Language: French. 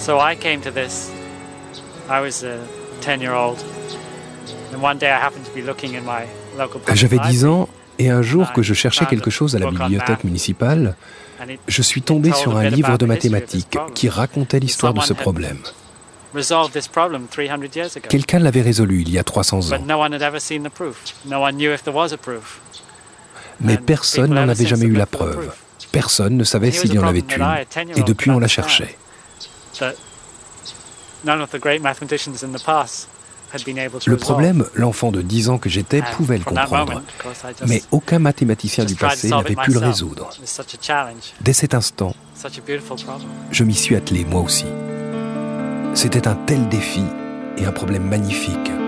So I came to this. I was a 10-year-old. And one day I happened to be looking in my local public J'avais library. 10 ans et un jour que je cherchais quelque chose à la bibliothèque municipale, je suis tombé sur un livre de mathématiques qui racontait l'histoire de ce problème. Resolved this problem 300 years ago. Quelqu'un l'avait résolu il y a 300 ans, But no one had ever seen the proof. No one knew if there was a proof. mais personne n'en avait jamais eu la preuve. Personne ne savait s'il y en avait une, et depuis on la cherchait. That none of the great mathematicians in the past had been able to Le resolve. problème, l'enfant de 10 ans que j'étais pouvait le From that comprendre, moment, of course, I just- mais aucun mathématicien du just tried to passé solve n'avait it pu le myself. résoudre. It was such a challenge, Dès cet instant, such a beautiful problem. je m'y suis attelé moi aussi. C'était un tel défi et un problème magnifique.